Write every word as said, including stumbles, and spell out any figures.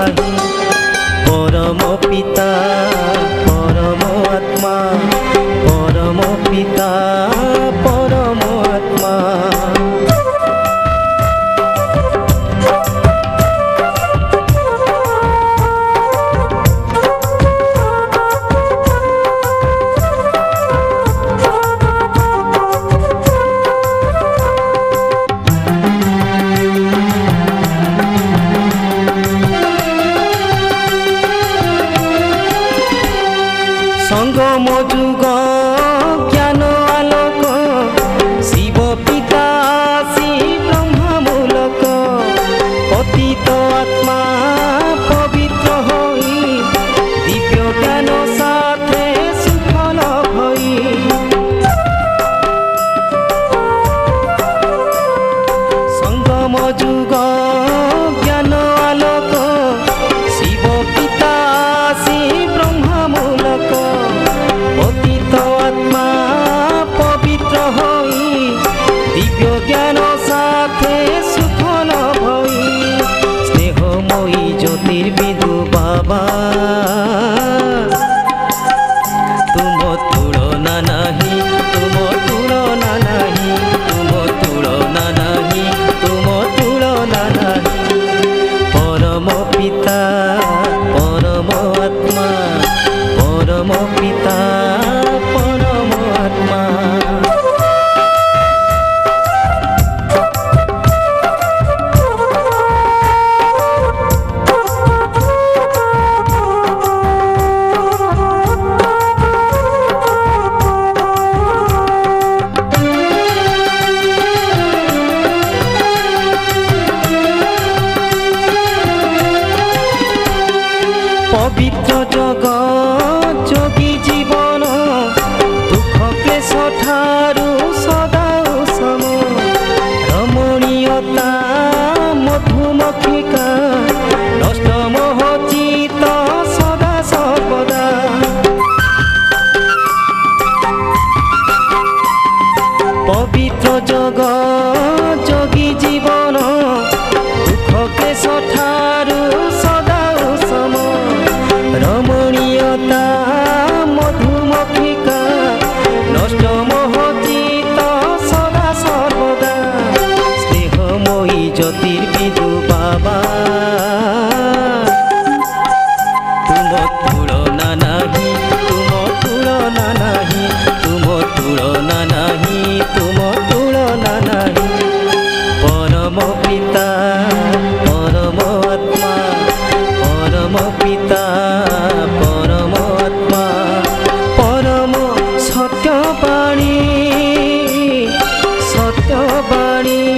नाही। परम पिता परम आत्मा परम पिता परम आत्मा। संगम जुग ज्ञान आलोक शिव पिता श्री ब्रह्म मूलक पतित आत्मा पवित्र होई दिव्य ज्ञान साथे सुफल भई। संगम जुग ज्ञान आलोक शिव पिता श्री ब्रह्म मूलक पतित आत्मा पवित्र होई दिव्य ज्ञान साथे सुफल भई। स्नेहमयी ज्योतिर्बिंदु बाबा तुम तुलना नहीं तुम तुलना नहीं तुम तुलना नहीं तुम तुलना नहीं। परम पिता परम आत्मा परम पिता परम आत्मा। पवित्र जगत जोगी जीवन दुख क्लेश ठारू सदा सम रमणीयता मधुमक्षिका नष्ट मोह चित सदा सर्वदा। पवित्र जगत जोगी जीवन दुख क्लेश ठारू सदा सम रमणीयता मधुमक्षिका नष्ट मोह चित सदा सर्वदा। स्नेहमयी ज्योतिर्बिंदु बाबा तुम तुलना नहीं तुम तुलना नहीं तुम तुलना नहीं तुम तुलना नहीं। परम पिता परम आत्मा परम पिता परम आत्मा परम सत्यवाणी सत्यवाणी।